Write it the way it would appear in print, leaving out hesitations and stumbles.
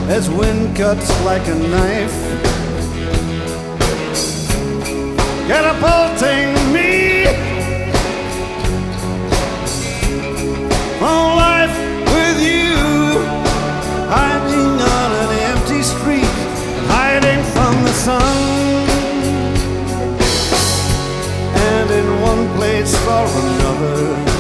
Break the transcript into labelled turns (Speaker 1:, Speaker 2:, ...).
Speaker 1: as wind cuts like a knife, catapulting me from life with you, hiding on an empty street, hiding from the sun, and in one place or another